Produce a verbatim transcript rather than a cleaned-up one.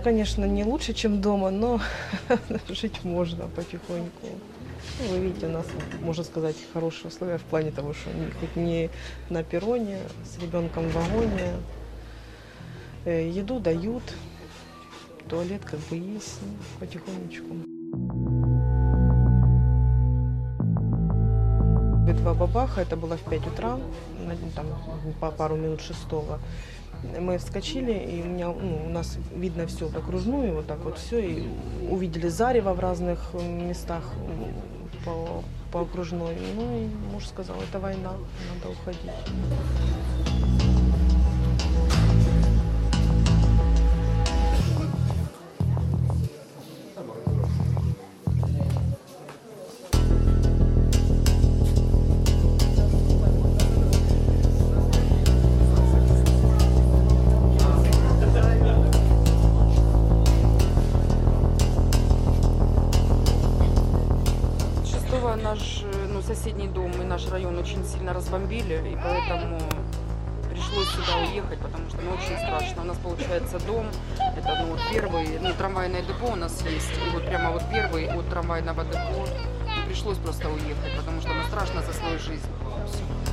конечно, не лучше, чем дома, но жить можно потихоньку. Ну, вы видите, у нас, можно сказать, хорошие условия в плане того, что не- хоть не на перроне, с ребенком в вагоне. Э, Еду дают, туалет как бы есть, ну, потихонечку. И Два бабаха, это было в пять утра, на- там по пару минут шестого. Мы вскочили, и у меня, ну, у нас видно все вот окружную, вот так вот все, и увидели зарево в разных м, местах м, по, по окружной. Ну и муж сказал, это война, надо уходить. Шестого наш, э, ну, соседний дом и наш район очень сильно разбомбили, и поэтому пришлось сюда уехать, потому что ну, очень страшно. У нас получается дом, это ну, вот первый, ну, трамвайное депо у нас есть, и вот прямо вот первый от трамвайного депо. И пришлось просто уехать, потому что ну, страшно за свою жизнь. Всё.